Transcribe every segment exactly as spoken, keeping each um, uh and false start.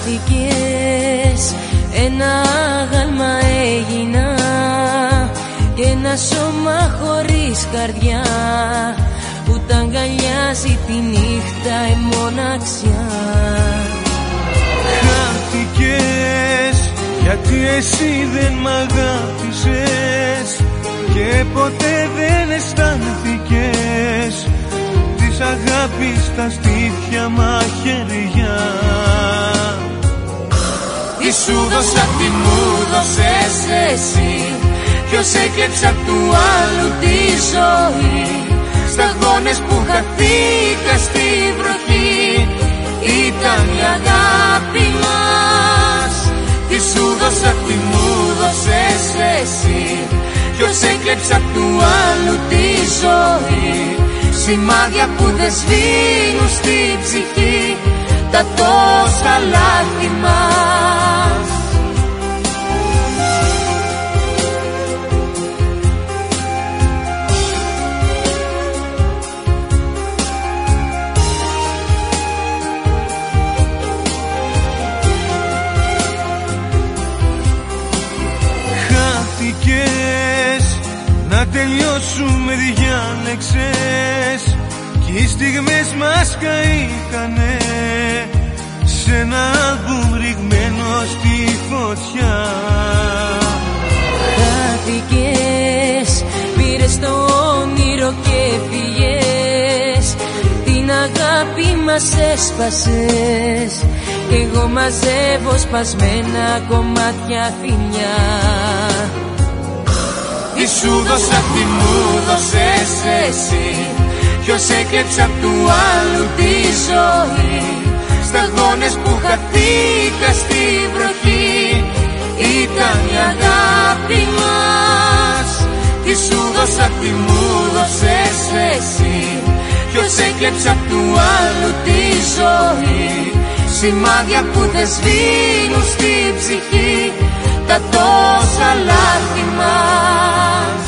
Χάθηκες, ένα άγαλμα έγινα και ένα σώμα χωρίς καρδιά που τα αγκαλιάζει τη νύχτα η μοναξιά. Χάθηκες γιατί εσύ δεν μ' αγάπησες και ποτέ δεν αισθάνθηκες της αγάπης τα στήθια μαχαιριά. Τι σου δώσα, τι μου δώσες εσύ, ποιος έκλεψε απ' του άλλου τη ζωή. Σταγόνες που χαθήκα στη βροχή ήταν η αγάπη μας. Τι σου δώσα, τι μου δώσες εσύ, ποιος έκλεψε απ' του άλλου τη ζωή. Σημάδια που δεν σβήνουν στη ψυχή τα τόσα λάθη μας. Χάθηκες, να τελειώσουμε διάλεξες κι οι στιγμές μας καήκανε σε ένα άλμπουμ ρηγμένο στη φωτιά. Χάθηκες, πήρες το όνειρο και φύγες, την αγάπη μας έσπασες κι εγώ μαζεύω σπασμένα κομμάτια φοινιά. Τι σου δώσα, τι μου δώσες εσύ, ποιος έκλεψε απ' του άλλου τη ζωή. Σταγόνες που χαθήκα στη βροχή ήταν η αγάπη μας. Τι σου δώσα, τι μου δώσες εσύ, ποιος έκλεψε απ' του άλλου τη ζωή. Σημάδια που δεν σβήνουν στη ψυχή τα τόσα λάθη μας.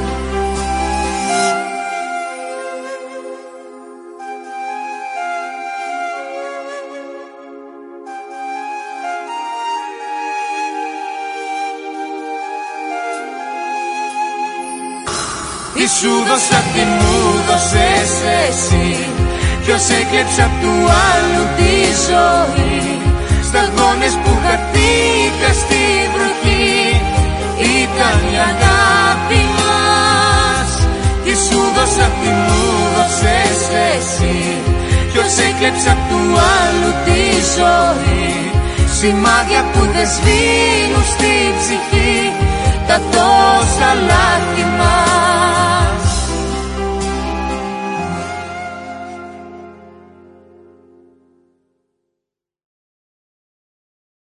Τι σου δώσα, τι μου δώσες εσύ, ποιος έκλεψε απ' του άλλου τη ζωή. Σταγόνες που χαθήκα στη βροχή ήταν η αγάπη μας. Τι σου δώσα, τι μου δώσες εσύ, ποιος έκλεψε απ' του άλλου τη ζωή. Σημάδια που δεν σβήνουν στη ψυχή